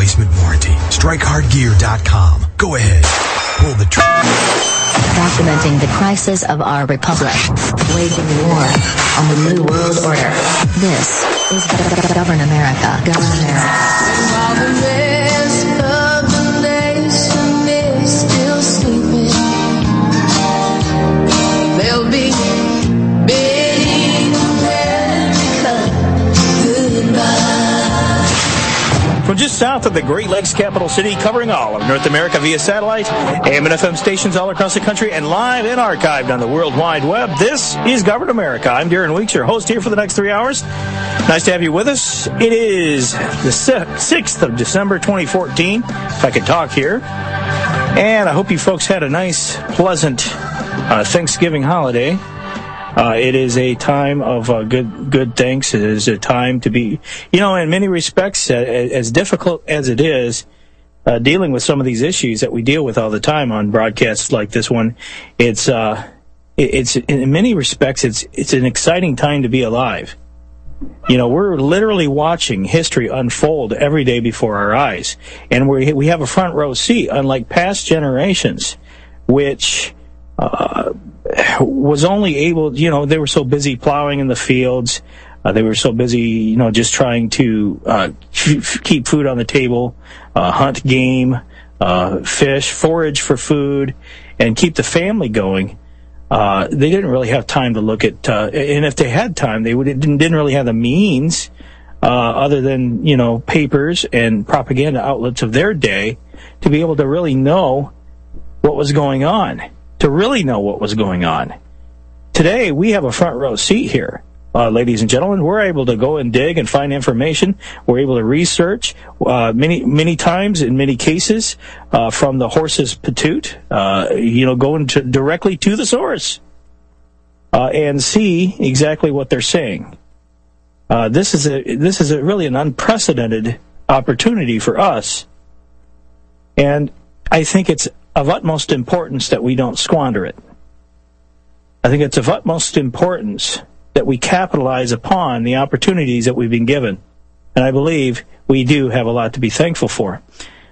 replacement warranty. StrikeHardGear.com. Go ahead. Pull the trigger. Documenting the crisis of our republic. Waging war on the New World Order. This is Govern America. Govern America. While the rest of the nation is still sleeping, they'll be bidding America goodbye. From just south of the Great Lakes capital city, covering all of North America via satellite, AM and FM stations all across the country, and live and archived on the World Wide Web, this is Govern America. I'm Darren Weeks, your host here for the next 3 hours. Nice to have you with us. It is the 6th of December, 2014, if I could talk here. And I hope you folks had a nice, pleasant Thanksgiving holiday. It is a time of good thanks. It is a time to be, in many respects, as difficult as it is, dealing with some of these issues that we deal with all the time on broadcasts like this one. It's in many respects, it's an exciting time to be alive. We're literally watching history unfold every day before our eyes, and we have a front row seat, unlike past generations, which was only able, they were so busy plowing in the fields. They were so busy, just trying to keep food on the table, hunt game, fish, forage for food, and keep the family going. They didn't really have time to look at, and if they had time, they didn't really have the means, other than, papers and propaganda outlets of their day, to be able to really know what was going on. Today, we have a front row seat here, ladies and gentlemen. We're able to go and dig and find information. We're able to research many times, in many cases, from the horse's patoot, going directly to the source, and see exactly what they're saying. This is really an unprecedented opportunity for us, and I think it's of utmost importance that we don't squander it. I think it's of utmost importance that we capitalize upon the opportunities that we've been given. And I believe we do have a lot to be thankful for.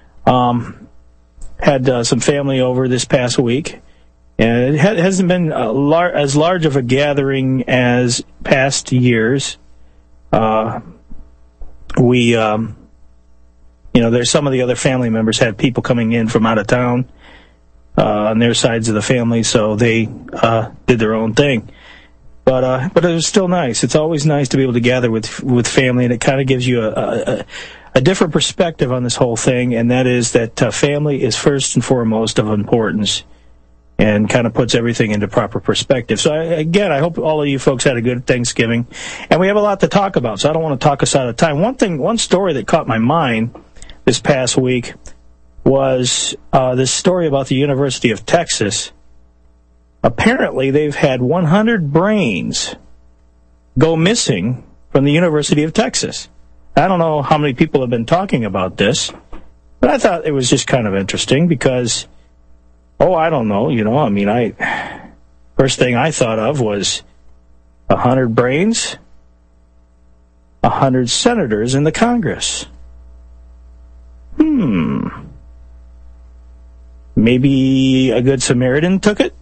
Had some family over this past week, and it hasn't been as large of a gathering as past years. There's some of the other family members had people coming in from out of town on their sides of the family, so they did their own thing. But it was still nice. It's always nice to be able to gather with family, and it kind of gives you a different perspective on this whole thing, and that is that family is first and foremost of importance, and kind of puts everything into proper perspective. So I hope all of you folks had a good Thanksgiving, and we have a lot to talk about, so I don't want to talk us out of time. One story that caught my mind this past week was this story about the University of Texas. Apparently, they've had 100 brains go missing from the University of Texas. I don't know how many people have been talking about this, but I thought it was just kind of interesting because, I don't know, first thing I thought of was 100 brains, 100 senators in the Congress. Maybe a good Samaritan took it?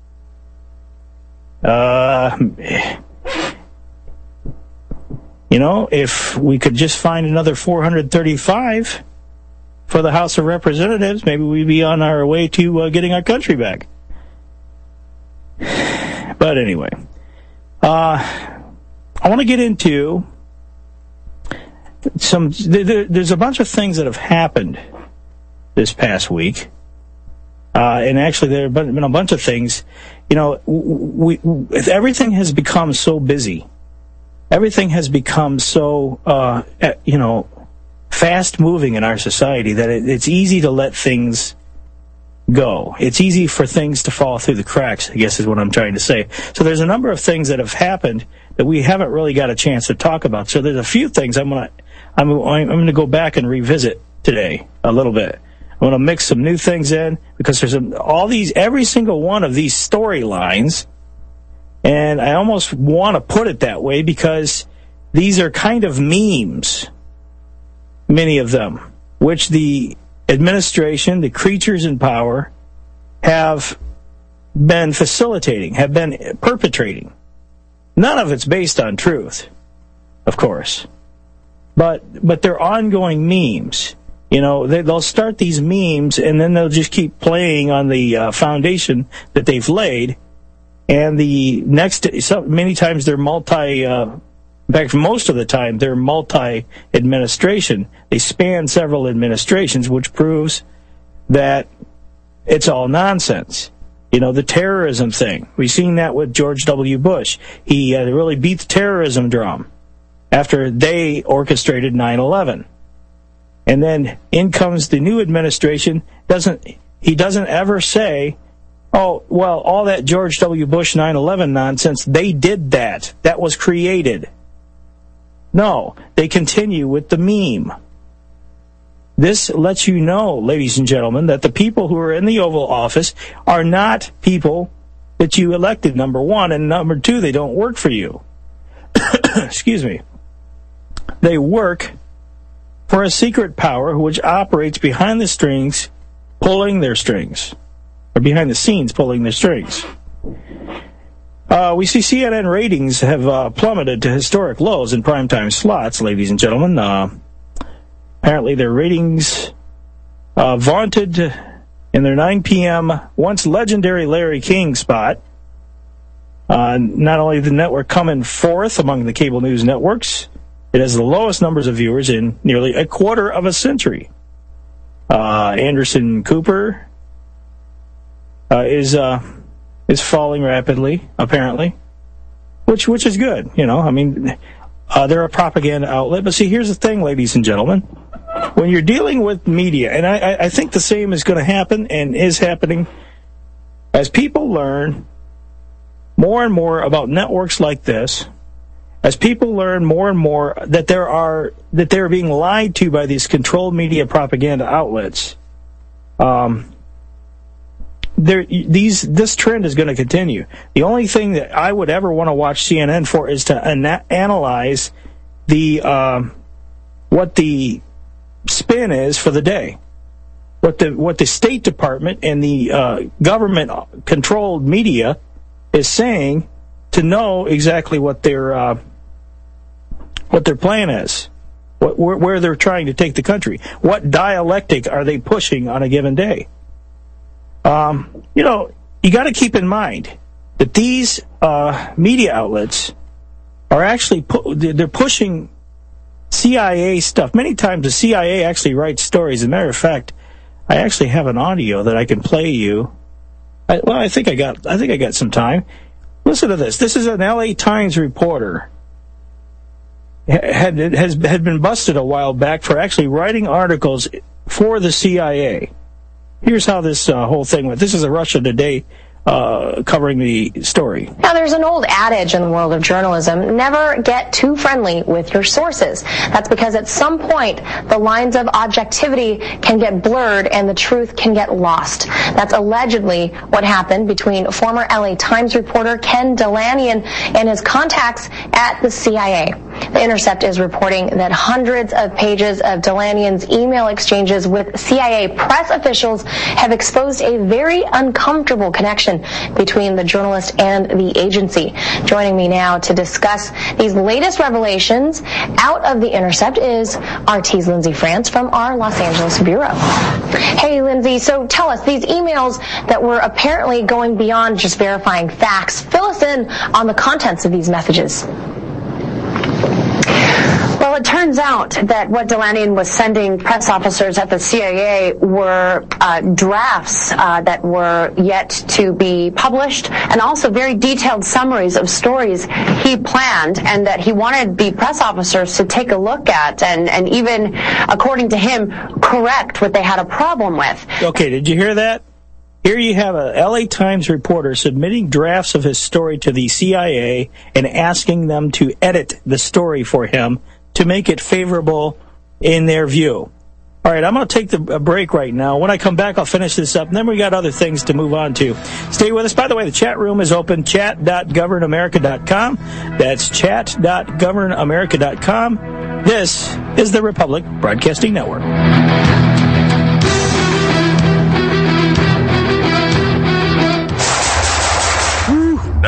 If we could just find another 435 for the House of Representatives, maybe we'd be on our way to getting our country back. But anyway, I want to get into there's a bunch of things that have happened this past week. And actually, there have been a bunch of things. Everything has become so busy. Everything has become so, fast-moving in our society that it's easy to let things go. It's easy for things to fall through the cracks, I guess is what I'm trying to say. So there's a number of things that have happened that we haven't really got a chance to talk about. So there's a few things I'm going to go back and revisit today a little bit. I'm going to mix some new things in because there's every single one of these storylines, and I almost want to put it that way because these are kind of memes, many of them. which the administration, the creatures in power, have been facilitating, have been perpetrating. None of it's based on truth, of course. But they're ongoing memes. You know, they'll start these memes, and then they'll just keep playing on the foundation that they've laid. And many times they're in fact, most of the time, they're multi-administration. They span several administrations, which proves that it's all nonsense. You know, the terrorism thing. We've seen that with George W. Bush. He really beat the terrorism drum after they orchestrated 9/11. And then in comes the new administration. He doesn't ever say, oh, well, all that George W. Bush 9/11 nonsense, they did that. That was created. No, they continue with the meme. This lets you know, ladies and gentlemen, that the people who are in the Oval Office are not people that you elected, number one, and number two, they don't work for you. Excuse me. They work for a secret power which operates behind the strings, pulling their strings, or behind the scenes pulling their strings. We see CNN ratings have plummeted to historic lows in primetime slots, ladies and gentlemen. Apparently their ratings vaunted in their 9 p.m. once legendary Larry King spot. Not only did the network come in fourth among the cable news networks, it has the lowest numbers of viewers in nearly a quarter of a century. Anderson Cooper is falling rapidly, apparently, which is good. You know, I mean, they're a propaganda outlet. But see, here's the thing, ladies and gentlemen. When you're dealing with media, and I think the same is going to happen and is happening, as people learn more and more about networks like this, as people learn more and more that they're being lied to by these controlled media propaganda outlets, this trend is going to continue. The only thing that I would ever want to watch CNN for is to analyze what the spin is for the day, what the State Department and the government-controlled media is saying, to know exactly what their plan is, where they're trying to take the country, what dialectic are they pushing on a given day. You know, you got to keep in mind that these media outlets are actually they're pushing CIA stuff. Many times the CIA actually writes stories. As a matter of fact, I actually have an audio that I can play you. I think I got some time. Listen to this. This is an LA Times reporter. Had been busted a while back for actually writing articles for the CIA. Here's how this whole thing went. This is a Russia Today covering the story. Now, there's an old adage in the world of journalism: never get too friendly with your sources. That's because at some point, the lines of objectivity can get blurred and the truth can get lost. That's allegedly what happened between former LA Times reporter Ken Dilanian and his contacts at the CIA. The Intercept is reporting that hundreds of pages of Dilanian's email exchanges with CIA press officials have exposed a very uncomfortable connection between the journalist and the agency. Joining me now to discuss these latest revelations out of the Intercept is RT's Lindsay France from our Los Angeles bureau. Hey, Lindsay, so tell us, these emails that were apparently going beyond just verifying facts, fill us in on the contents of these messages. Well, it turns out that what Dilanian was sending press officers at the CIA were drafts that were yet to be published, and also very detailed summaries of stories he planned and that he wanted the press officers to take a look at and even, according to him, correct what they had a problem with. Okay, did you hear that? Here you have a LA Times reporter submitting drafts of his story to the CIA and asking them to edit the story for him to make it favorable in their view. All right, I'm going to take a break right now. When I come back, I'll finish this up, and then we got other things to move on to. Stay with us. By the way, the chat room is open, chat.governamerica.com. That's chat.governamerica.com. This is the Republic Broadcasting Network.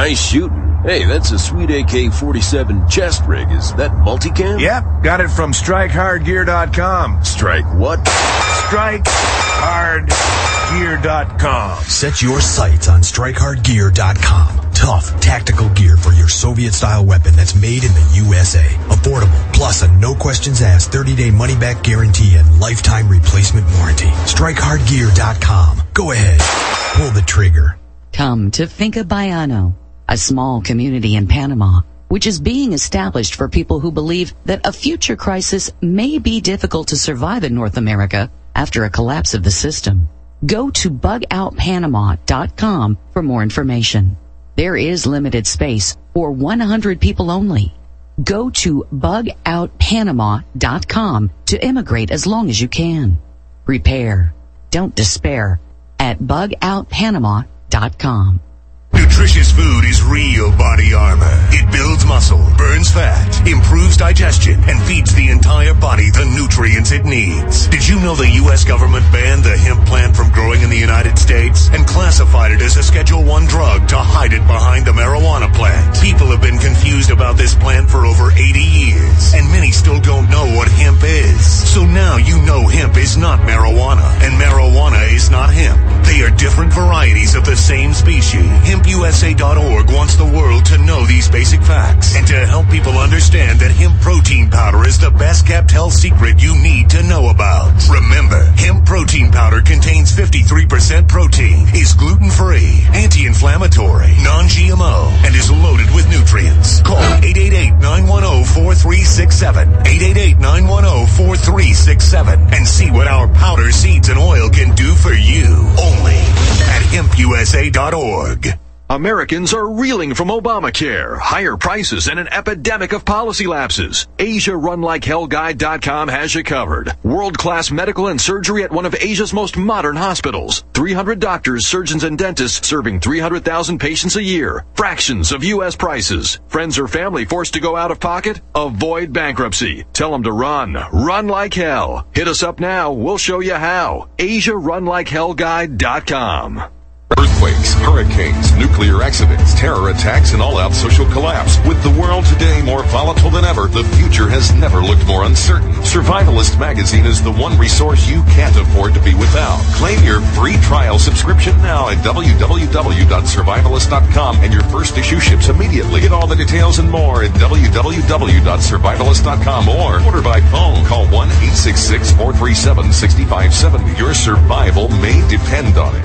Nice shooting. Hey, that's a sweet AK-47 chest rig. Is that multicam? Yep, got it from StrikeHardGear.com. Strike what? StrikeHardGear.com. Set your sights on StrikeHardGear.com. Tough, tactical gear for your Soviet-style weapon that's made in the USA. Affordable, plus a no-questions-asked 30-day money-back guarantee and lifetime replacement warranty. StrikeHardGear.com. Go ahead. Pull the trigger. Come to Finca Baiano, a small community in Panama, which is being established for people who believe that a future crisis may be difficult to survive in North America after a collapse of the system. Go to bugoutpanama.com for more information. There is limited space for 100 people only. Go to bugoutpanama.com to immigrate as long as you can. Prepare. Don't despair at bugoutpanama.com. Nutritious food is real body armor. It builds muscle, burns fat, improves digestion, and feeds the entire body the nutrients it needs. Did you know the U.S. government banned the hemp plant from growing in the United States and classified it as a Schedule I drug to hide it behind the marijuana plant? People have been confused about this plant for over 80 years, and many still don't know what hemp is. So now you know hemp is not marijuana, and marijuana is not hemp. They are different varieties of the same species. HempUSA.org wants the world to know these basic facts and to help people understand that hemp protein powder is the best kept health secret you need to know about. Remember, hemp protein powder contains 53% protein, is gluten-free, anti-inflammatory, non-GMO, and is loaded with nutrients. Call 888-910-4367, 888-910-4367, and see what our powder, seeds, and oil can do for you. Only at HempUSA.org. Americans are reeling from Obamacare, higher prices, and an epidemic of policy lapses. AsiaRunLikeHellGuide.com has you covered. World-class medical and surgery at one of Asia's most modern hospitals. 300 doctors, surgeons, and dentists serving 300,000 patients a year. Fractions of U.S. prices. Friends or family forced to go out of pocket? Avoid bankruptcy. Tell them to run. Run like hell. Hit us up now. We'll show you how. AsiaRunLikeHellGuide.com. Earthquakes, hurricanes, nuclear accidents, terror attacks, and all-out social collapse. With the world today more volatile than ever, the future has never looked more uncertain. Survivalist Magazine is the one resource you can't afford to be without. Claim your free trial subscription now at www.survivalist.com, and your first issue ships immediately. Get all the details and more at www.survivalist.com or order by phone. Call 1-866-437-6570. Your survival may depend on it.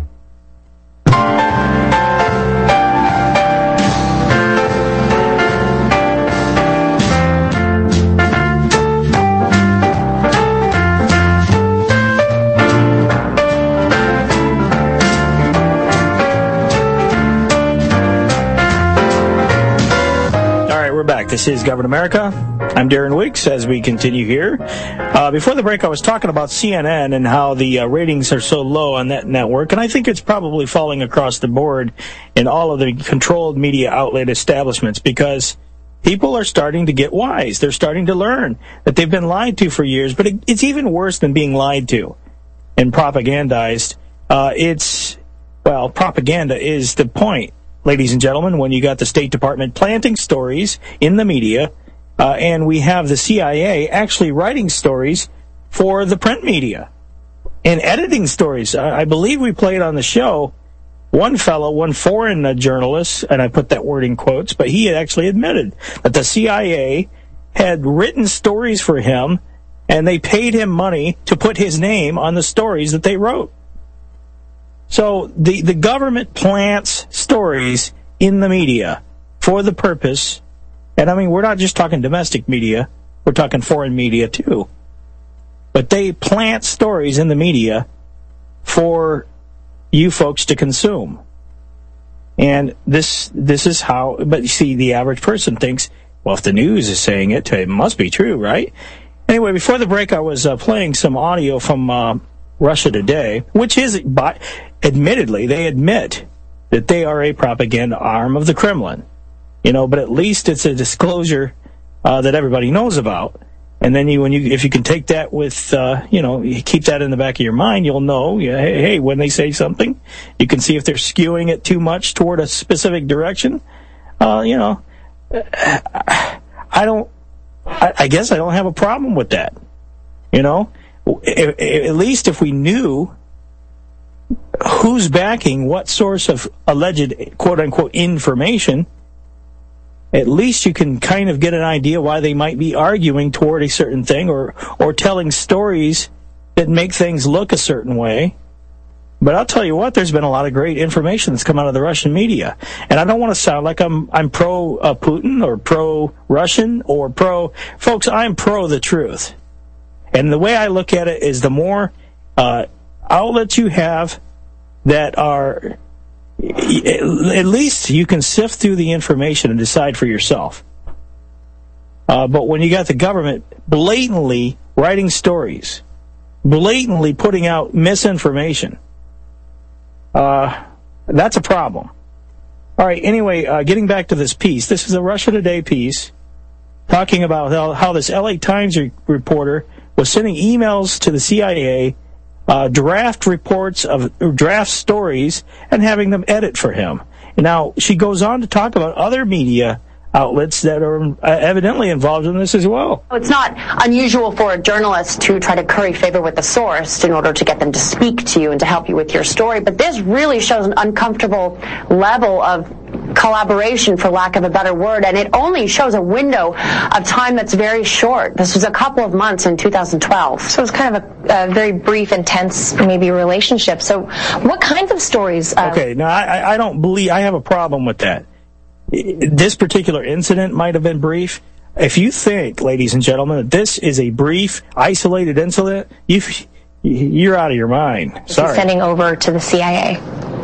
This is Govern America. I'm Darren Weeks as we continue here. Before the break, I was talking about CNN and how the ratings are so low on that network, and I think it's probably falling across the board in all of the controlled media outlet establishments because people are starting to get wise. They're starting to learn that they've been lied to for years, but it's even worse than being lied to and propagandized. Propaganda is the point. Ladies and gentlemen, when you got the State Department planting stories in the media, and we have the CIA actually writing stories for the print media and editing stories. I believe we played on the show one foreign journalist, and I put that word in quotes, but he had actually admitted that the CIA had written stories for him, and they paid him money to put his name on the stories that they wrote. So the government plants stories in the media for the purpose, and I mean, we're not just talking domestic media, we're talking foreign media too. But they plant stories in the media for you folks to consume. And this is how, but you see, the average person thinks, well, if the news is saying it, it must be true, right? Anyway, before the break, I was playing some audio from Russia Today, which is, admittedly, they admit that they are a propaganda arm of the Kremlin. But at least it's a disclosure that everybody knows about. And then if you can take that with, you keep that in the back of your mind, you'll know, hey, when they say something, you can see if they're skewing it too much toward a specific direction. I guess I don't have a problem with that. At least if we knew who's backing what source of alleged quote-unquote information, at least you can kind of get an idea why they might be arguing toward a certain thing or telling stories that make things look a certain way. But I'll tell you what, there's been a lot of great information that's come out of the Russian media. And I don't want to sound like I'm pro Putin or pro Russian or pro... Folks, I'm pro the truth. And the way I look at it is the more outlets you have that are... At least you can sift through the information and decide for yourself. But when you got the government blatantly writing stories, blatantly putting out misinformation, that's a problem. All right, anyway, getting back to this piece. This is a Russia Today piece talking about how this LA Times reporter was sending emails to the CIA, draft reports of draft stories, and having them edit for him. Now, she goes on to talk about other media outlets that are evidently involved in this as well. It's not unusual for a journalist to try to curry favor with the source in order to get them to speak to you and to help you with your story, but this really shows an uncomfortable level of collaboration, for lack of a better word, and it only shows a window of time that's very short. This was a couple of months in 2012. So it's kind of a very brief, intense, maybe relationship. So what kinds of stories? Okay, now I don't believe, I have a problem with that. This particular incident might have been brief. If you think, ladies and gentlemen, that this is a brief, isolated incident, you're out of your mind. Sorry. Sending over to the CIA.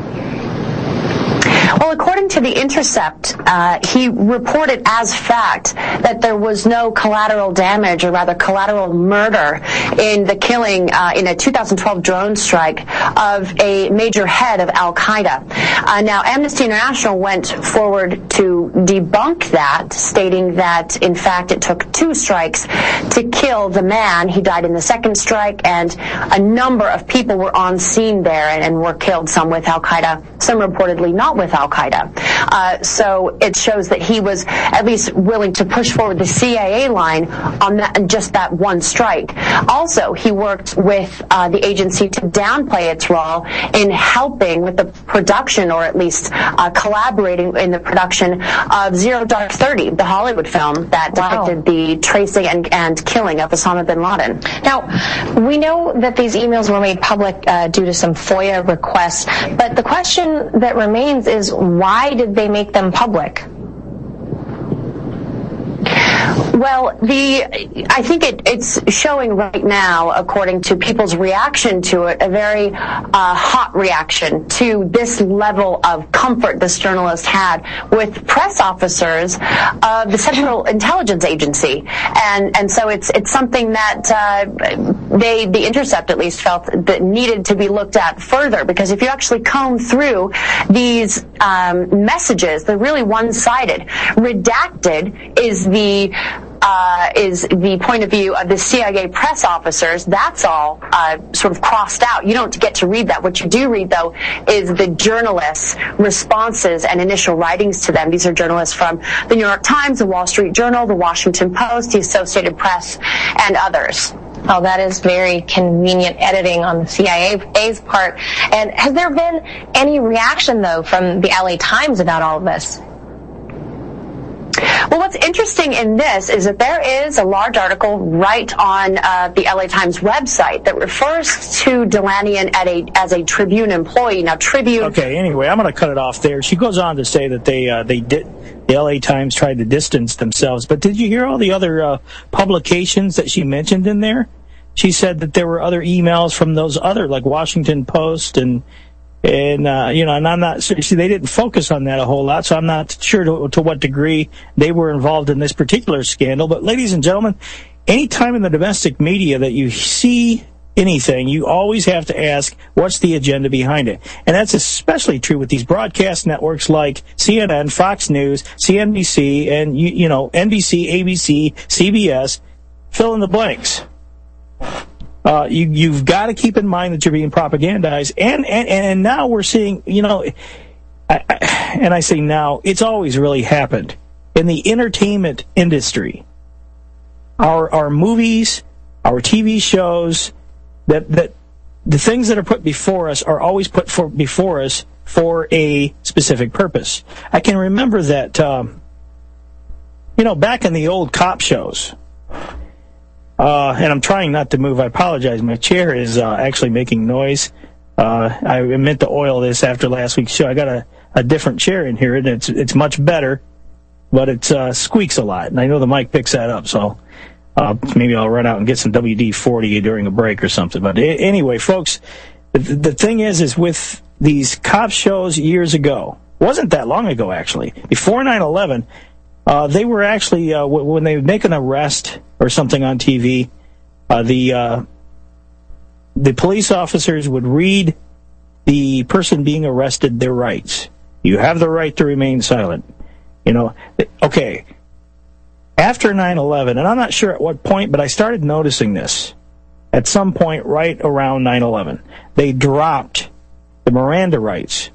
Well, according to The Intercept, he reported as fact that there was no collateral damage, or rather collateral murder, in the killing in a 2012 drone strike of a major head of Al-Qaeda. Now, Amnesty International went forward to debunk that, stating that, in fact, it took 2 strikes to kill the man. He died in the second strike, and a number of people were on scene there and were killed, some with Al-Qaeda, some reportedly not with Al-Qaeda. So it shows that he was at least willing to push forward the CIA line on just that one strike. Also, he worked with the agency to downplay its role in helping with the production, or at least collaborating in the production of Zero Dark 30, the Hollywood film that depicted the tracing and killing of Osama bin Laden. Now, we know that these emails were made public due to some FOIA requests, but the question that remains is, why did they make them public? Well, I think it's showing right now, according to people's reaction to it, a very hot reaction to this level of comfort this journalist had with press officers of the Central Intelligence Agency, and so it's something that The Intercept at least felt that needed to be looked at further, because if you actually comb through these messages, they're really one-sided. Redacted is the point of view of the CIA press officers. That's all sort of crossed out. You don't get to read that. What you do read, though, is the journalists' responses and initial writings to them. These are journalists from the New York Times, the Wall Street Journal, the Washington Post, the Associated Press, and others. Oh, that is very convenient editing on the CIA's part. And has there been any reaction, though, from the LA Times about all of this? Well, what's interesting in this is that there is a large article right on the LA Times website that refers to Delanian as a Tribune employee. Now, Tribune... Okay, anyway, I'm going to cut it off there. She goes on to say that the LA Times tried to distance themselves. But did you hear all the other publications that she mentioned in there? She said that there were other emails from those other, like Washington Post and I'm not, see, they didn't focus on that a whole lot, so I'm not sure to what degree they were involved in this particular scandal. But ladies and gentlemen, anytime in the domestic media that you see anything, you always have to ask, what's the agenda behind it? And that's especially true with these broadcast networks like CNN, Fox News, CNBC, and, NBC, ABC, CBS. fill in the blanks. You've got to keep in mind that you're being propagandized, and now we're seeing, and I say now, it's always really happened in the entertainment industry. Our movies, our TV shows, that the things that are put before us are always put before us for a specific purpose. I can remember that, back in the old cop shows, and I'm trying not to move. I apologize. My chair is actually making noise. I meant to oil this after last week's show. I got a different chair in here, and it's much better, but it squeaks a lot, and I know the mic picks that up, so maybe I'll run out and get some WD-40 during a break or something. But anyway, folks, the thing is with these cop shows years ago, wasn't that long ago, actually, before 9/11, they were actually, when they would make an arrest or something on TV, the police officers would read the person being arrested their rights. You have the right to remain silent. Okay. After 9/11, and I'm not sure at what point, but I started noticing this at some point right around 9/11. They dropped the Miranda rights.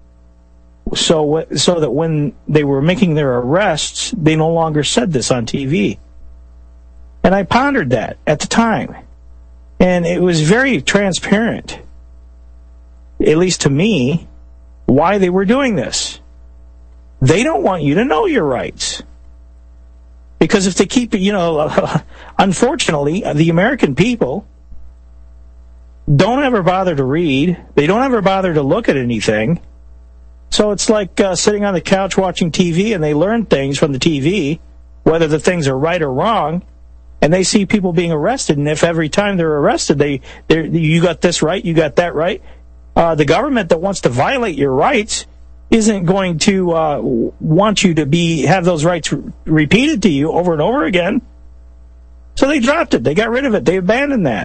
So that when they were making their arrests, they no longer said this on TV. And I pondered that at the time. And it was very transparent, at least to me, why they were doing this. They don't want you to know your rights. Because if they keep it, unfortunately, the American people don't ever bother to read. They don't ever bother to look at anything. So it's like sitting on the couch watching TV, and they learn things from the TV, whether the things are right or wrong, and they see people being arrested, and if every time they're arrested, you got this right, you got that right, the government that wants to violate your rights isn't going to want you to have those rights repeated to you over and over again. So they dropped it. They got rid of it. They abandoned that.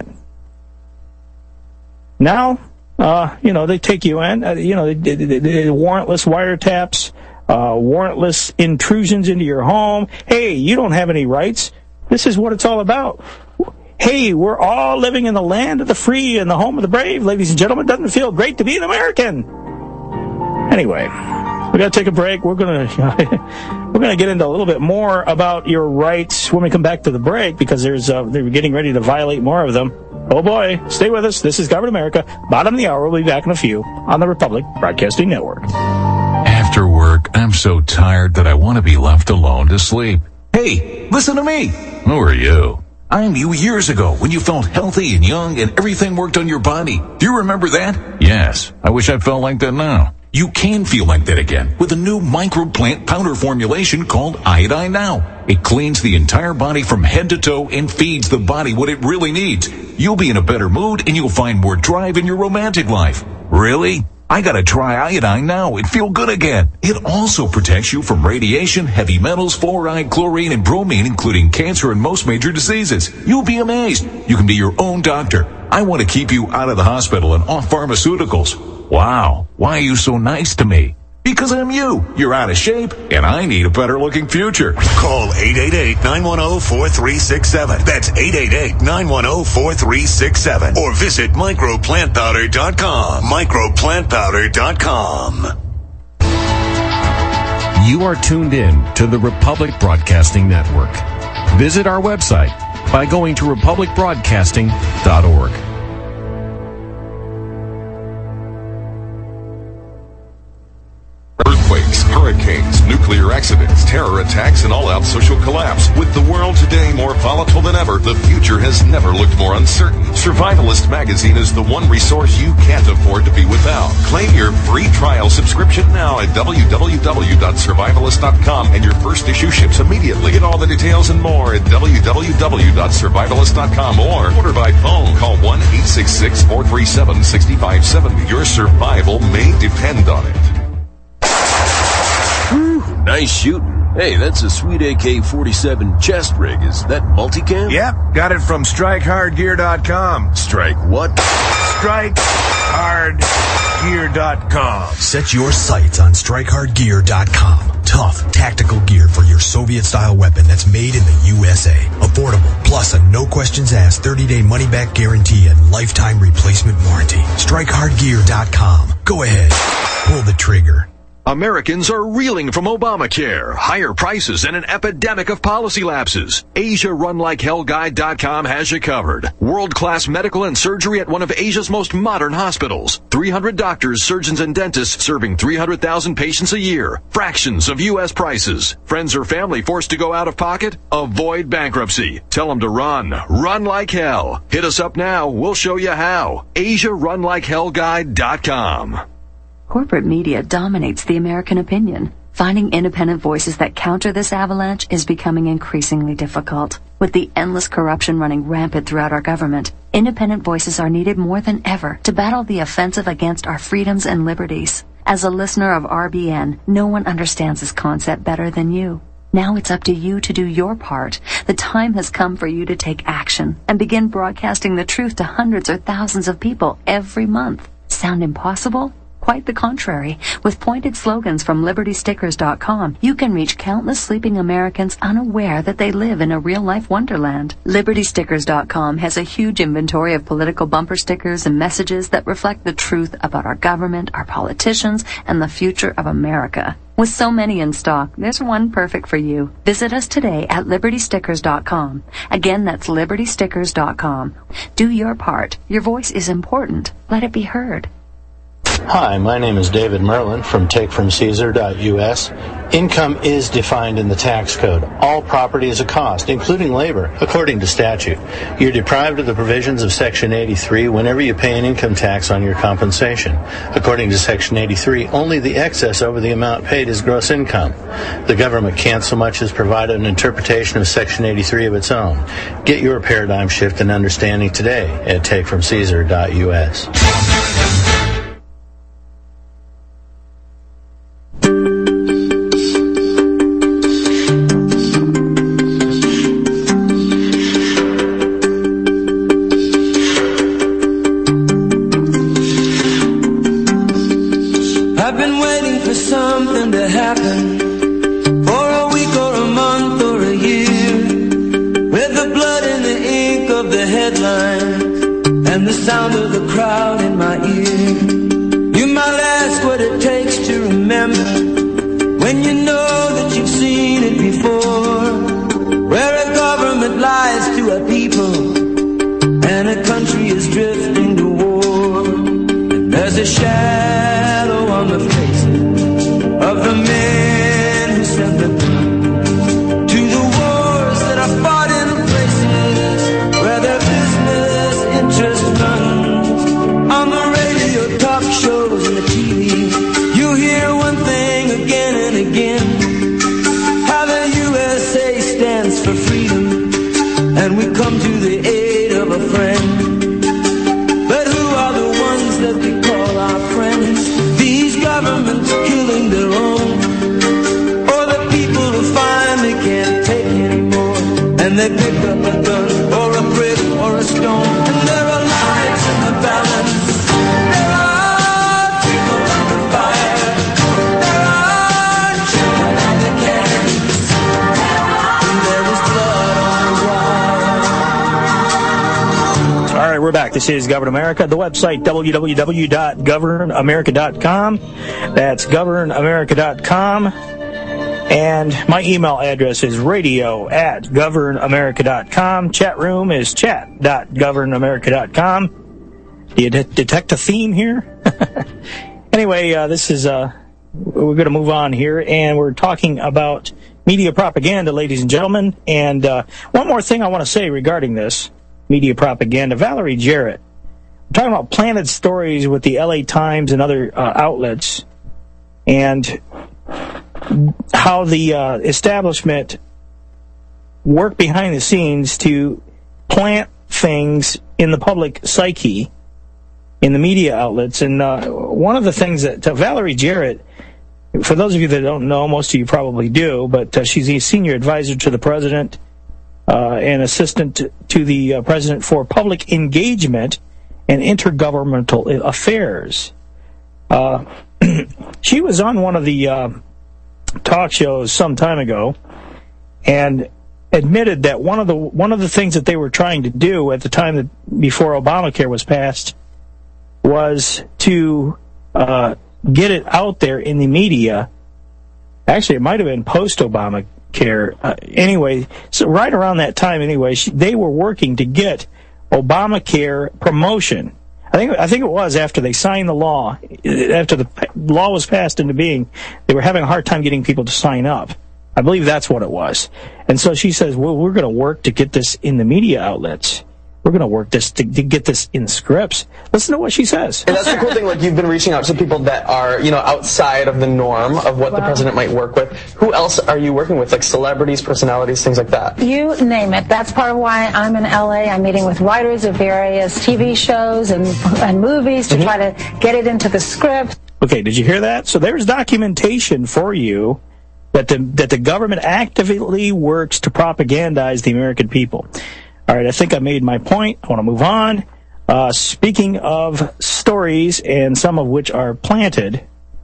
Now, they take you in, warrantless wiretaps, warrantless intrusions into your home. Hey, you don't have any rights. This is what it's all about. Hey, we're all living in the land of the free and the home of the brave, ladies and gentlemen. Doesn't it feel great to be an American? Anyway, we got to take a break. We're gonna get into a little bit more about your rights when we come back to the break, because they're getting ready to violate more of them. Oh boy, stay with us. This is Government America. Bottom of the hour. We'll be back in a few on the Republic Broadcasting Network. After work, I'm so tired that I want to be left alone to sleep. Hey, listen to me. Who are you? I'm you years ago when you felt healthy and young and everything worked on your body. Do you remember that? Yes. I wish I felt like that now. You can feel like that again with a new microplant powder formulation called Iodine Now. It cleans the entire body from head to toe and feeds the body what it really needs. You'll be in a better mood and you'll find more drive in your romantic life. Really? I gotta try Iodine Now and feel good again. It also protects you from radiation, heavy metals, fluoride, chlorine, and bromine, including cancer and most major diseases. You'll be amazed. You can be your own doctor. I want to keep you out of the hospital and off pharmaceuticals. Wow, why are you so nice to me? Because I'm you. You're out of shape, and I need a better-looking future. Call 888-910-4367. That's 888-910-4367. Or visit microplantpowder.com. Microplantpowder.com. You are tuned in to the Republic Broadcasting Network. Visit our website by going to republicbroadcasting.org. Earthquakes, hurricanes, nuclear accidents, terror attacks, and all-out social collapse. With the world today more volatile than ever, the future has never looked more uncertain. Survivalist Magazine is the one resource you can't afford to be without. Claim your free trial subscription now at www.survivalist.com, and your first issue ships immediately. Get all the details and more at www.survivalist.com, or order by phone. Call 1-866-437-6570. Your survival may depend on it. Nice shooting. Hey, that's a sweet AK-47 chest rig. Is that multicam? Yep, got it from StrikeHardGear.com. Strike what? StrikeHardGear.com. Set your sights on StrikeHardGear.com. Tough, tactical gear for your Soviet-style weapon that's made in the USA. affordable, plus a no-questions-asked 30-day money-back guarantee and lifetime replacement warranty. StrikeHardGear.com. Go ahead. Pull the trigger. Americans are reeling from Obamacare, higher prices, and an epidemic of policy lapses. AsiaRunLikeHellGuide.com has you covered. World-class medical and surgery at one of Asia's most modern hospitals. 300 doctors, surgeons, and dentists serving 300,000 patients a year. Fractions of U.S. prices. Friends or family forced to go out of pocket? Avoid bankruptcy. Tell them to run. Run like hell. Hit us up now. We'll show you how. AsiaRunLikeHellGuide.com. Corporate media dominates the American opinion. Finding independent voices that counter this avalanche is becoming increasingly difficult. With the endless corruption running rampant throughout our government, independent voices are needed more than ever to battle the offensive against our freedoms and liberties. As a listener of RBN, no one understands this concept better than you. Now it's up to you to do your part. The time has come for you to take action and begin broadcasting the truth to hundreds or thousands of people every month. Sound impossible? Quite the contrary. With pointed slogans from LibertyStickers.com, you can reach countless sleeping Americans unaware that they live in a real-life wonderland. LibertyStickers.com has a huge inventory of political bumper stickers and messages that reflect the truth about our government, our politicians, and the future of America. With so many in stock, there's one perfect for you. Visit us today at LibertyStickers.com. Again, that's LibertyStickers.com. Do your part. Your voice is important. Let it be heard. Hi, my name is David Merlin from TakeFromCaesar.us. Income is defined in the tax code. All property is a cost, including labor, according to statute. You're deprived of the provisions of Section 83 whenever you pay an income tax on your compensation. According to Section 83, only the excess over the amount paid is gross income. The government can't so much as provide an interpretation of Section 83 of its own. Get your paradigm shift and understanding today at TakeFromCaesar.us. Sound of the crowd in my ear. You might ask what it takes to remember when you know that you've seen it before, where a government lies to a people and a country is drifting to war. And there's a shadow on the faces of the men who sent the blood to the wars that are fought in places where their business interest on the radio, talk shows, and the TV, you hear one thing again and again, how the USA stands for freedom, and we come to the aid of a friend. But who are the ones that we call our friends? These governments killing their own, or the people who finally can't take anymore, and they pick up a gun, or a brick, or a stone, and there are lives in the balance. There are people under fire. There are children on the cannons. And there is blood on the wire. All right, we're back. This is Govern America. The website, www.governamerica.com. That's governamerica.com. And my email address is radio@governamerica.com. Chat room is chat.governamerica.com. Do you detect a theme here? Anyway, this is, we're going to move on here, and we're talking about media propaganda, ladies and gentlemen. And one more thing I want to say regarding this media propaganda. Valerie Jarrett, we're talking about planted stories with the LA Times and other outlets, and how the establishment worked behind the scenes to plant things in the public psyche, in the media outlets. And one of the things that Valerie Jarrett, for those of you that don't know, most of you probably do, but she's a senior advisor to the president and assistant to the president for public engagement and intergovernmental affairs. She was on one of the talk shows some time ago, and admitted that one of the things that they were trying to do at the time that before Obamacare was passed was to get it out there in the media. Actually, it might have been post-Obamacare. Anyway, so right around that time, anyway, they were working to get Obamacare promotion. I think it was after they signed the law, after the law was passed into being, they were having a hard time getting people to sign up. I believe that's what it was. And so she says, well, we're going to work to get this in the media outlets. We're going to work this to get this in scripts. Listen to what she says. And that's the cool thing, like you've been reaching out to people that are, outside of the norm of what the president might work with. Who else are you working with, like celebrities, personalities, things like that? You name it. That's part of why I'm in LA. I'm meeting with writers of various TV shows and movies to try to get it into the script. Okay, did you hear that? So there's documentation for you that the government actively works to propagandize the American people. All right, I think I made my point. I want to move on. Speaking of stories, and some of which are planted,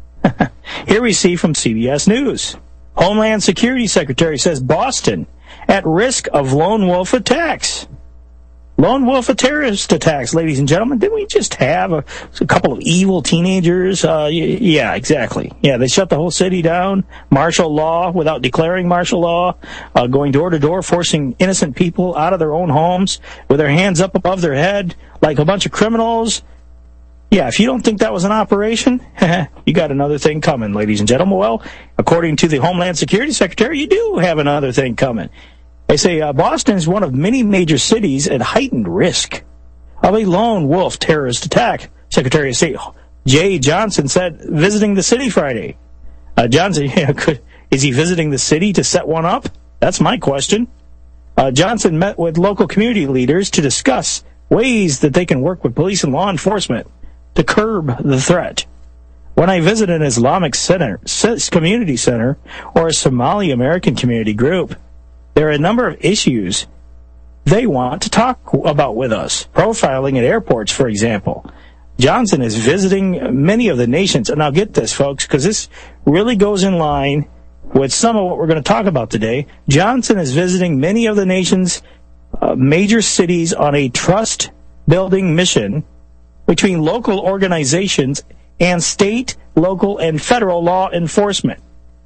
here we see from CBS News. Homeland Security Secretary says Boston at risk of lone wolf attacks. Lone wolf terrorist attacks, ladies and gentlemen. Didn't we just have a couple of evil teenagers? Yeah, exactly. Yeah, they shut the whole city down. Martial law without declaring martial law. Going door to door, forcing innocent people out of their own homes with their hands up above their head like a bunch of criminals. Yeah, if you don't think that was an operation, you got another thing coming, ladies and gentlemen. Well, according to the Homeland Security Secretary, you do have another thing coming. They say Boston is one of many major cities at heightened risk of a lone wolf terrorist attack. Secretary of State Jay Johnson said, visiting the city Friday. Johnson, is he visiting the city to set one up? That's my question. Johnson met with local community leaders to discuss ways that they can work with police and law enforcement to curb the threat. When I visit an Islamic community center or a Somali American community group, there are a number of issues they want to talk about with us. Profiling at airports, for example. Johnson is visiting many of the nations, and now get this, folks, because this really goes in line with some of what we're going to talk about today. Johnson is visiting many of the nation's major cities on a trust-building mission between local organizations and state, local, and federal law enforcement.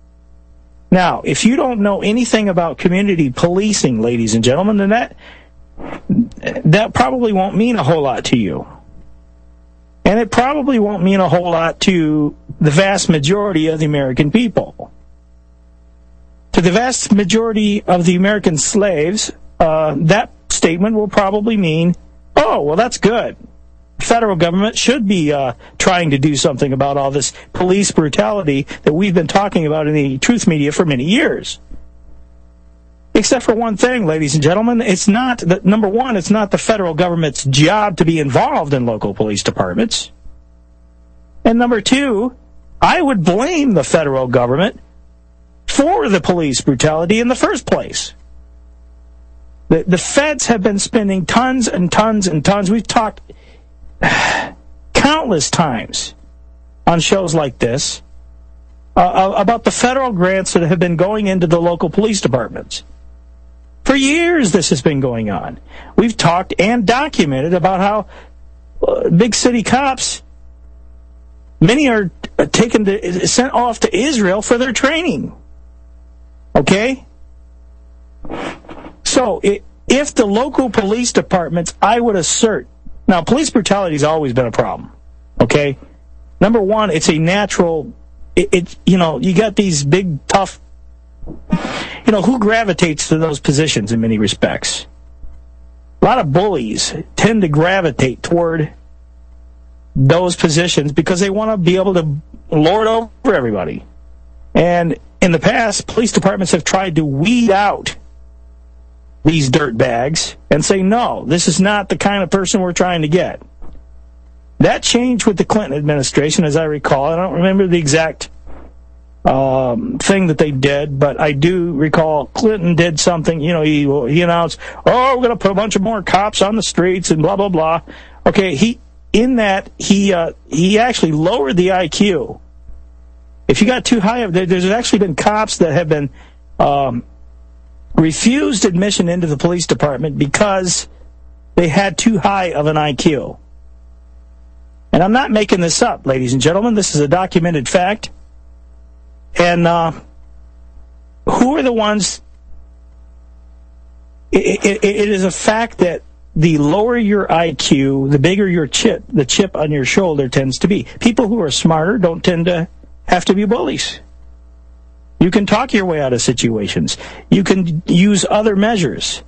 Now, if you don't know anything about community policing, ladies and gentlemen, then that probably won't mean a whole lot to you. And it probably won't mean a whole lot to the vast majority of the American people. To the vast majority of the American slaves, that statement will probably mean, oh, well, that's good. The federal government should be trying to do something about all this police brutality that we've been talking about in the truth media for many years. Except for one thing, ladies and gentlemen, number one, it's not the federal government's job to be involved in local police departments. And number two, I would blame the federal government for the police brutality in the first place. The feds have been spending tons and tons and tons. We've talked countless times on shows like this about the federal grants that have been going into the local police departments. For years this has been going on. We've talked and documented about how big city cops, many are sent off to Israel for their training. Okay? So if the local police departments, I would assert, now police brutality has always been a problem. Okay? Number one, it's a natural, you got these big, tough, who gravitates to those positions in many respects? A lot of bullies tend to gravitate toward those positions because they want to be able to lord over everybody. And in the past, police departments have tried to weed out these dirt bags and say, no, this is not the kind of person we're trying to get. That changed with the Clinton administration, as I recall. I don't remember the exact thing that they did, but I do recall Clinton did something, he announced, we're going to put a bunch of more cops on the streets and blah, blah, blah. Okay, he actually lowered the IQ. If you got too high, there's actually been cops that have been refused admission into the police department because they had too high of an IQ. And I'm not making this up, ladies and gentlemen. This is a documented fact. And who are the ones? It is a fact that the lower your IQ, the bigger your chip, the chip on your shoulder tends to be. People who are smarter don't tend to have to be bullies. You can talk your way out of situations. You can use other measures.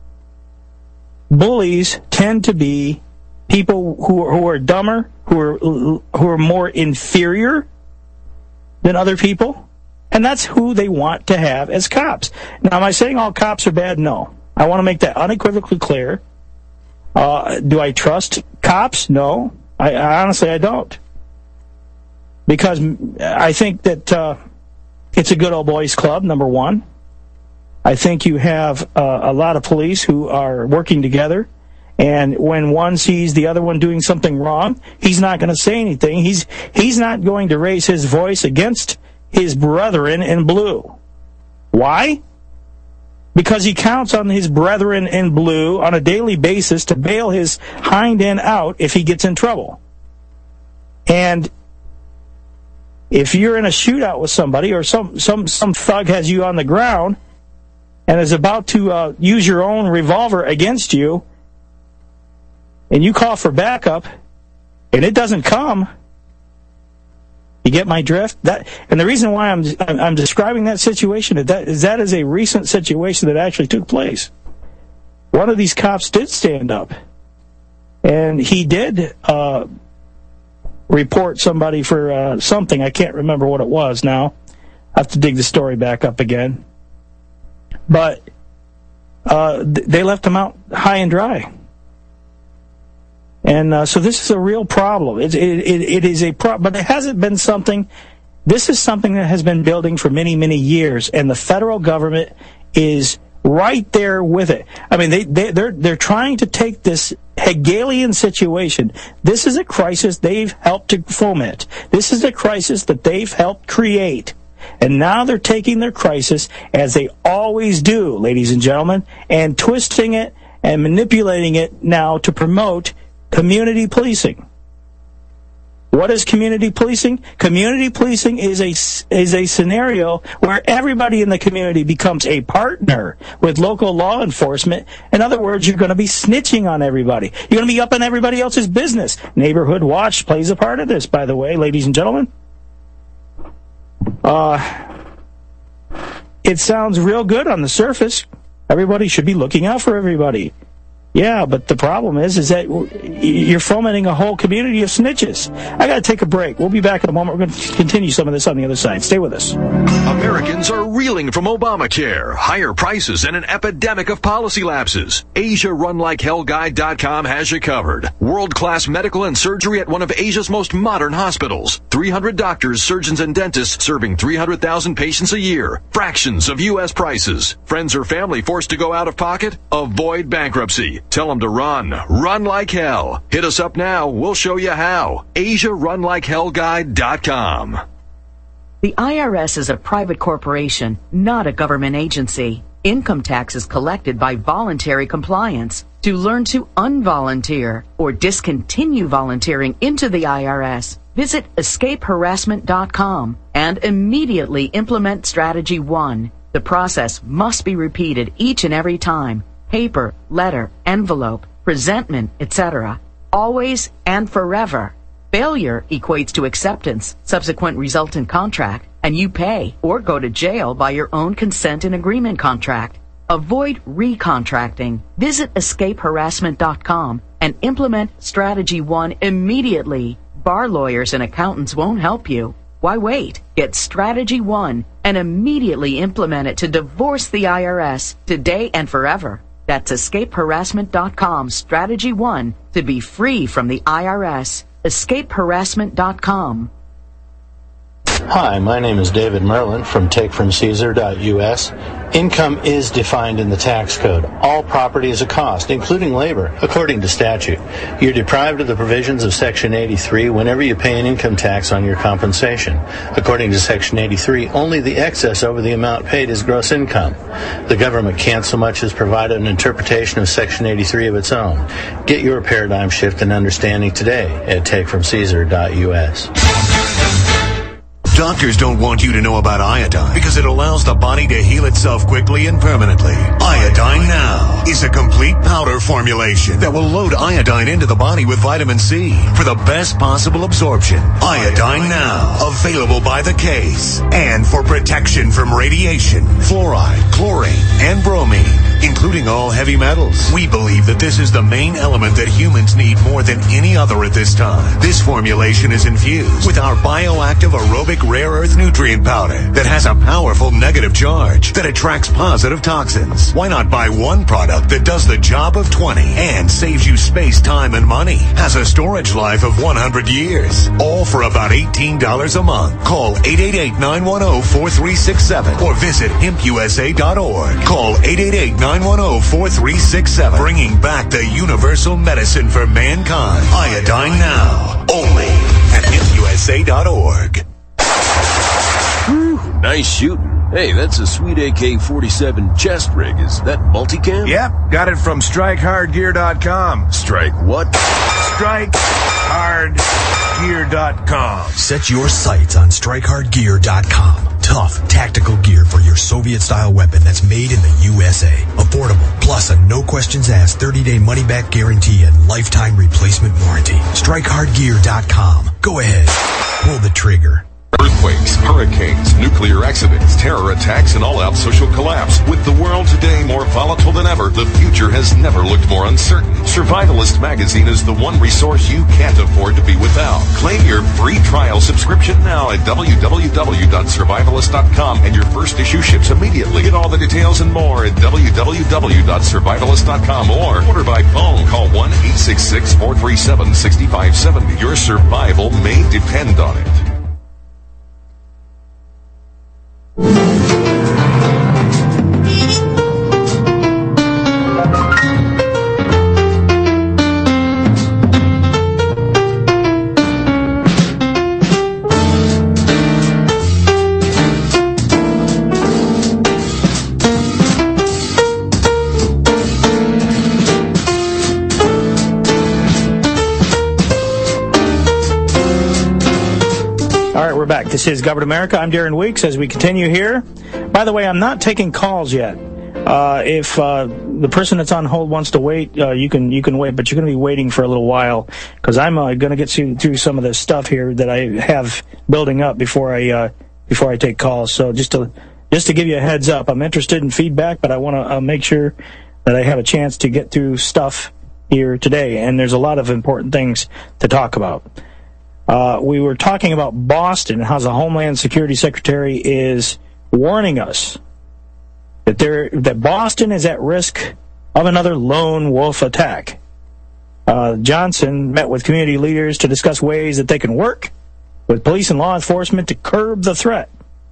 Bullies tend to be people who are dumber, who are more inferior than other people, and that's who they want to have as cops. Now, am I saying all cops are bad? No. I want to make that unequivocally clear. Do I trust cops? No. I honestly, I don't. Because I think that it's a good old boys club, number one. I think you have a lot of police who are working together, and when one sees the other one doing something wrong, he's not going to say anything. He's not going to raise his voice against his brethren in blue. Why? Because he counts on his brethren in blue on a daily basis to bail his hind end out if he gets in trouble. And if you're in a shootout with somebody, or some thug has you on the ground and is about to use your own revolver against you, and you call for backup, and it doesn't come, you get my drift? And the reason why I'm describing that situation is that is a recent situation that actually took place. One of these cops did stand up, and he did report somebody for something. I can't remember what it was now. I have to dig the story back up again. But they left him out high and dry. And so this is a real problem. It is a problem, but it hasn't been something. This is something that has been building for many, many years, and the federal government is right there with it. I mean, they're trying to take this Hegelian situation. This is a crisis they've helped to foment. This is a crisis that they've helped create. And now they're taking their crisis, as they always do, ladies and gentlemen, and twisting it and manipulating it now to promote community policing. What is community policing? Community policing is a scenario where everybody in the community becomes a partner with local law enforcement. In other words, you're going to be snitching on everybody. You're going to be up in everybody else's business. Neighborhood Watch plays a part of this, by the way, ladies and gentlemen. It sounds real good on the surface. Everybody should be looking out for everybody. Yeah, but the problem is that you're fomenting a whole community of snitches. I got to take a break. We'll be back in a moment. We're going to continue some of this on the other side. Stay with us. Americans are reeling from Obamacare, higher prices, and an epidemic of policy lapses. AsiaRunLikeHellGuide.com has you covered. World-class medical and surgery at one of Asia's most modern hospitals. 300 doctors, surgeons, and dentists serving 300,000 patients a year. Fractions of U.S. prices. Friends or family forced to go out of pocket? Avoid bankruptcy. Tell them to run. Run like hell. Hit us up now. We'll show you how. AsiaRunLikeHellGuide.com. The IRS is a private corporation, not a government agency. Income tax is collected by voluntary compliance. To learn to unvolunteer or discontinue volunteering into the IRS, visit escapeharassment.com and immediately implement Strategy 1. The process must be repeated each and every time. Paper, letter, envelope, presentment, etc. Always and forever. Failure equates to acceptance, subsequent resultant contract, and you pay or go to jail by your own consent and agreement contract. Avoid recontracting. Visit escapeharassment.com and implement Strategy 1 immediately. Bar lawyers and accountants won't help you. Why wait? Get Strategy 1 and immediately implement it to divorce the IRS today and forever. That's escapeharassment.com, Strategy 1, to be free from the IRS. Escapeharassment.com. Hi, my name is David Merlin from TakeFromCaesar.us. Income is defined in the tax code. All property is a cost, including labor, according to statute. You're deprived of the provisions of Section 83 whenever you pay an income tax on your compensation. According to Section 83, only the excess over the amount paid is gross income. The government can't so much as provide an interpretation of Section 83 of its own. Get your paradigm shift and understanding today at TakeFromCaesar.us. Doctors don't want you to know about iodine because it allows the body to heal itself quickly and permanently. Iodine Now is a complete powder formulation that will load iodine into the body with vitamin C for the best possible absorption. Iodine Now, available by the case. And for protection from radiation, fluoride, chlorine, and bromine, including all heavy metals. We believe that this is the main element that humans need more than any other at this time. This formulation is infused with our bioactive aerobic rare earth nutrient powder that has a powerful negative charge that attracts positive toxins. Why not buy one product that does the job of 20 and saves you space, time, and money? Has a storage life of 100 years. All for about $18 a month. Call 888-910-4367 or visit hempusa.org. Call 888-910-4367. Bringing back the universal medicine for mankind. Iodine Now. Only at hempusa.org. Nice shooting. Hey, that's a sweet AK-47 chest rig. Is that multicam? Yep, got it from StrikeHardGear.com. Strike what? StrikeHardGear.com. Set your sights on StrikeHardGear.com. Tough, tactical gear for your Soviet-style weapon that's made in the USA. Affordable, plus a no-questions-asked 30-day money-back guarantee and lifetime replacement warranty. StrikeHardGear.com. Go ahead. Pull the trigger. Earthquakes, hurricanes, nuclear accidents, terror attacks, and all-out social collapse. With the world today more volatile than ever, the future has never looked more uncertain. Survivalist Magazine is the one resource you can't afford to be without. Claim your free trial subscription now at www.survivalist.com, and your first issue ships immediately. Get all the details and more at www.survivalist.com or order by phone. Call 1-866-437-6570. Your survival may depend on it. Back. This is Government America. I'm Darren Weeks as we continue here. By the way, I'm not taking calls yet. If the person that's on hold wants to wait, you can wait, but you're going to be waiting for a little while because I'm going to get through some of the stuff here that I have building up before I take calls. So just to give you a heads up, I'm interested in feedback, but I want to make sure that I have a chance to get through stuff here today, and there's a lot of important things to talk about. We were talking about Boston and how the Homeland Security Secretary is warning us that Boston is at risk of another lone wolf attack. Johnson met with community leaders to discuss ways that they can work with police and law enforcement to curb the threat.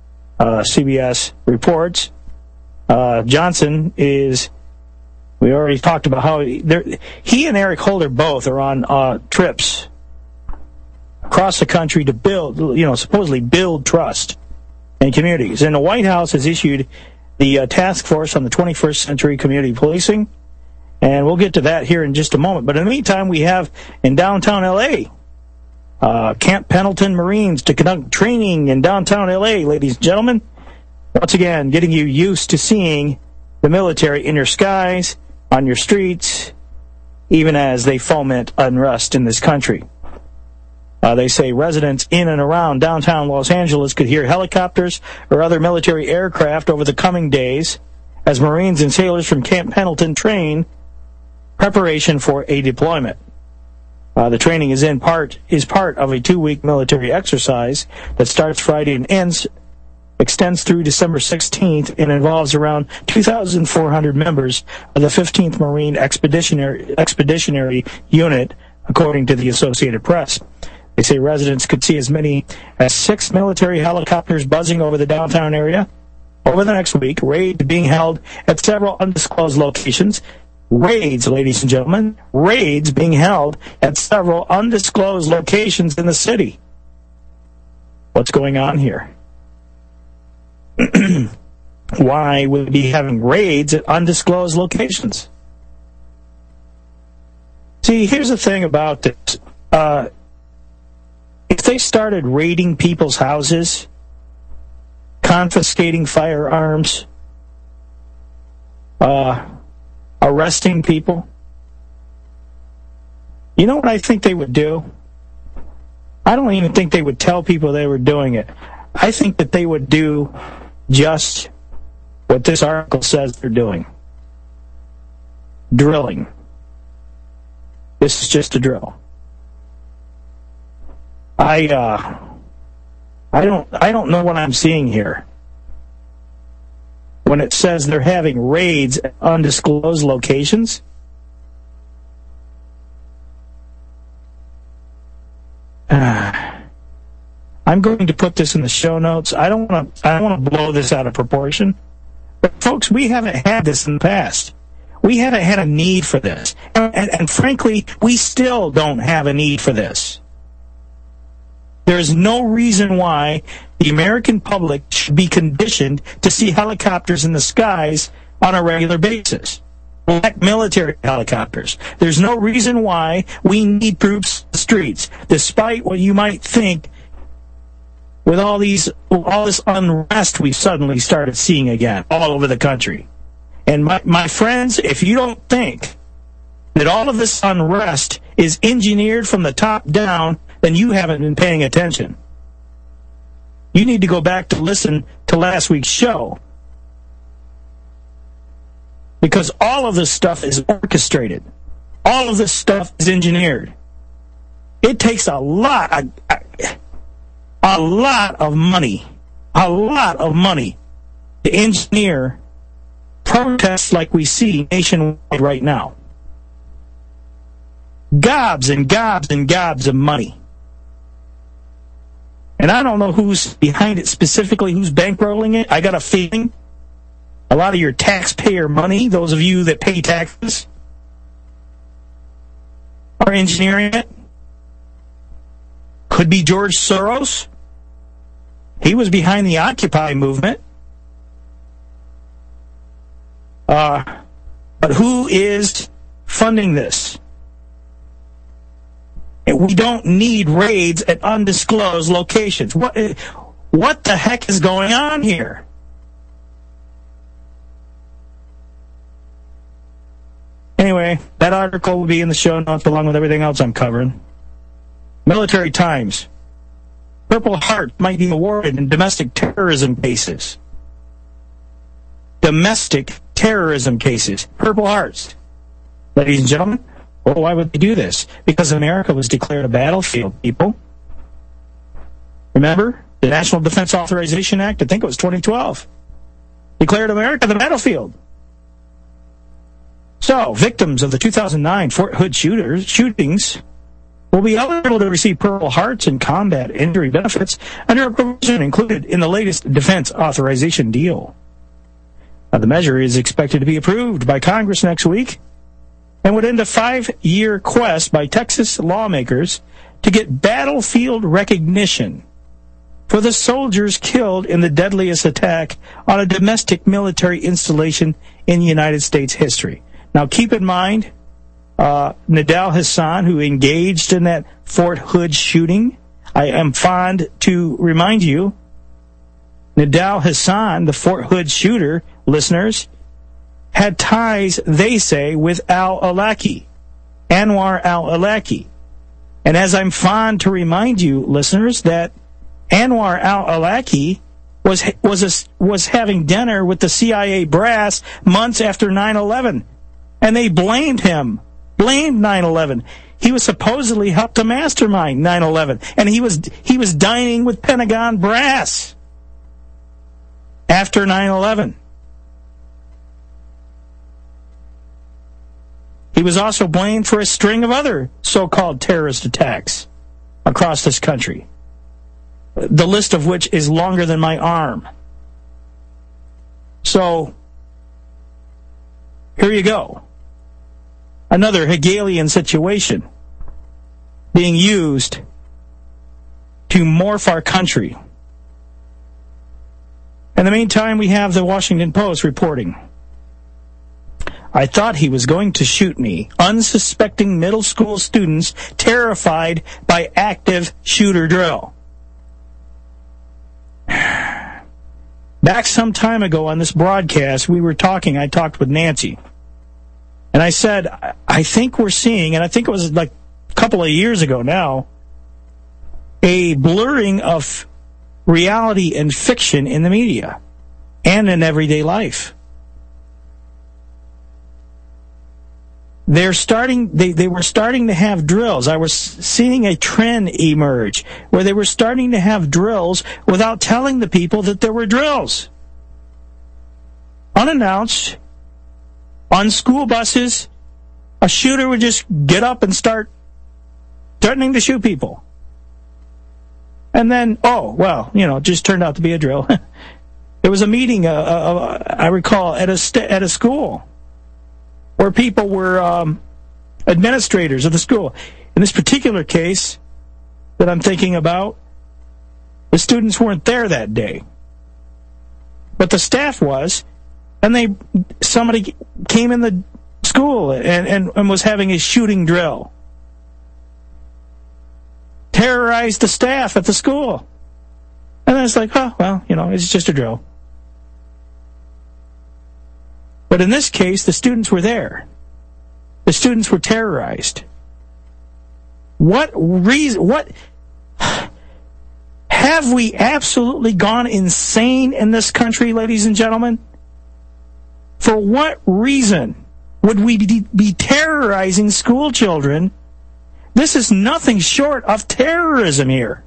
CBS reports. Johnson is, we already talked about how he and Eric Holder both are on trips across the country to build, supposedly build trust in communities. And the White House has issued the task force on the 21st century community policing, and we'll get to that here in just a moment. But in the meantime, we have in downtown L.A., Camp Pendleton Marines to conduct training in downtown L.A., ladies and gentlemen. Once again, getting you used to seeing the military in your skies, on your streets, even as they foment unrest in this country. They say residents in and around downtown Los Angeles could hear helicopters or other military aircraft over the coming days as Marines and sailors from Camp Pendleton train preparation for a deployment. The training is part of a 2-week military exercise that starts Friday and extends through December 16th and involves around 2,400 members of the 15th Marine Expeditionary Unit, according to the Associated Press. They say residents could see as many as 6 military helicopters buzzing over the downtown area over the next week. Raids being held at several undisclosed locations. Raids, ladies and gentlemen, raids being held at several undisclosed locations in the city. What's going on here? Why would we be having raids at undisclosed locations? See, here's the thing about this. If they started raiding people's houses, confiscating firearms, arresting people, you know what I think they would do? I don't even think they would tell people they were doing it. I think that they would do just what this article says they're doing. Drilling. This is just a drill. I don't know what I'm seeing here when it says they're having raids at undisclosed locations. I'm going to put this in the show notes. I don't want to blow this out of proportion. But folks, we haven't had this in the past. We haven't had a need for this. And frankly, we still don't have a need for this. There is no reason why the American public should be conditioned to see helicopters in the skies on a regular basis. Black military helicopters. There's no reason why we need troops in the streets, despite what you might think with all this unrest we've suddenly started seeing again all over the country. And my friends, if you don't think that all of this unrest is engineered from the top down, then you haven't been paying attention. You need to go back to listen to last week's show. Because all of this stuff is orchestrated. All of this stuff is engineered. It takes a lot of money to engineer protests like we see nationwide right now. Gobs and gobs and gobs of money. And I don't know who's behind it specifically, who's bankrolling it. I got a feeling a lot of your taxpayer money, those of you that pay taxes, are engineering it. Could be George Soros. He was behind the Occupy movement. But who is funding this? We don't need raids at undisclosed locations. What the heck is going on here? Anyway, that article will be in the show notes along with everything else I'm covering. Military Times. Purple Heart might be awarded in domestic terrorism cases. Domestic terrorism cases. Purple Hearts. Ladies and gentlemen, well, why would they do this? Because America was declared a battlefield, people. Remember? The National Defense Authorization Act, I think it was 2012, declared America the battlefield. So, victims of the 2009 Fort Hood shootings will be eligible to receive Purple Hearts and combat injury benefits under a provision included in the latest defense authorization deal. Now, the measure is expected to be approved by Congress next week and would end a 5-year quest by Texas lawmakers to get battlefield recognition for the soldiers killed in the deadliest attack on a domestic military installation in United States history. Now, keep in mind, Nidal Hasan, who engaged in that Fort Hood shooting, I am fond to remind you, Nidal Hasan, the Fort Hood shooter, listeners, had ties, they say, with al-Awlaki, Anwar al-Awlaki. And as I'm fond to remind you, listeners, that Anwar al-Awlaki was having dinner with the CIA brass months after 9/11. And they blamed him, blamed 9/11. He was supposedly helped to mastermind 9/11. And he was dining with Pentagon brass after 9/11. He was also blamed for a string of other so-called terrorist attacks across across this country, the list of which is longer than my arm. So, here you go. Another Hegelian situation being used to morph our country. In the meantime, we have the Washington Post reporting. I thought he was going to shoot me. Unsuspecting middle school students terrified by active shooter drill. Back some time ago on this broadcast, I talked with Nancy. And I said, I think we're seeing, and I think it was like a couple of years ago now, a blurring of reality and fiction in the media and in everyday life. They were starting to have drills. I was seeing a trend emerge where they were starting to have drills without telling the people that there were drills. Unannounced, on school buses, a shooter would just get up and start threatening to shoot people. And then, it just turned out to be a drill. It was a meeting, I recall, at a school where people were administrators of the school. In this particular case that I'm thinking about, the students weren't there that day. But the staff was, and somebody came in the school and was having a shooting drill. Terrorized the staff at the school. And then it's like, it's just a drill. But in this case, the students were there. The students were terrorized. What have we absolutely gone insane in this country, ladies and gentlemen? For what reason would we be terrorizing school children? This is nothing short of terrorism here.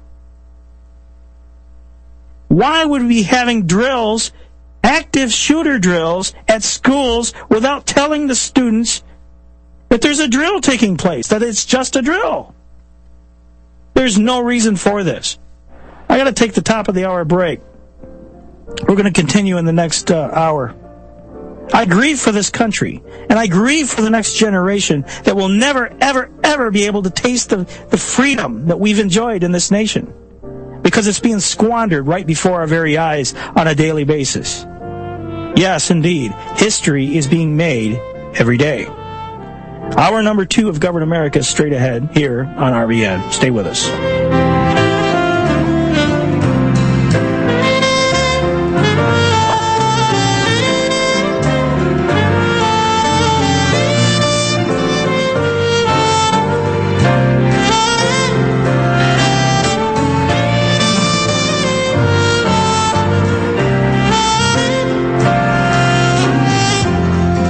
Why would we be having drills, active shooter drills, at schools without telling the students that there's a drill taking place, that it's just a drill? There's no reason for this. I got to take the top of the hour break. We're going to continue in the next hour. I grieve for this country, and I grieve for the next generation that will never, ever, ever be able to taste the freedom that we've enjoyed in this nation, because it's being squandered right before our very eyes on a daily basis. Yes, indeed, history is being made every day. Hour number 2 of Govern America is straight ahead here on RBN. Stay with us.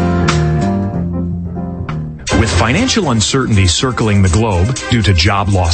Financial uncertainty circling the globe due to job loss